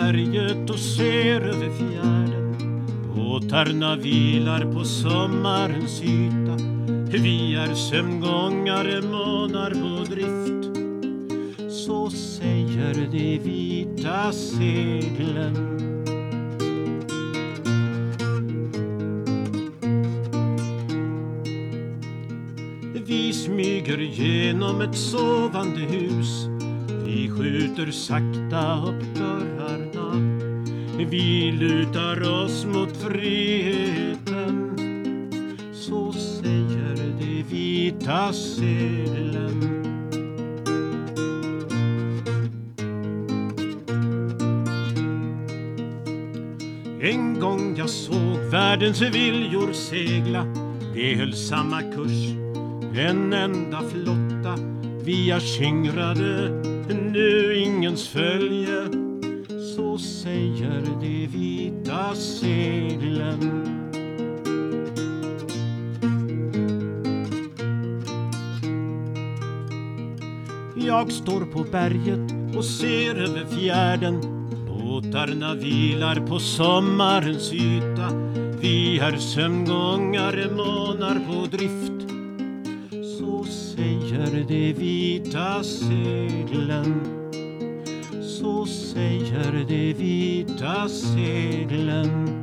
berget och ser över fjärden. Båtarna vilar på sommarens yta. Vi är sömngångare, månar på drift. Så säger de vita seglen. Vi smyger genom ett sovande hus. Vi skjuter sakta upp dörrarna. Vi lutar oss mot friheten. Så säger de vita seglen. En gång jag såg världens viljor segla. De höll samma kurs, en enda flotta. Vi är skingrade, nu ingens följe. Så säger de vita seglen. Jag står på berget och ser över fjärden. Båtarna vilar på sommarens yta. Vi är sömngångare, månar på drift. Så säger de vita seglen. Så säger de vita seglen.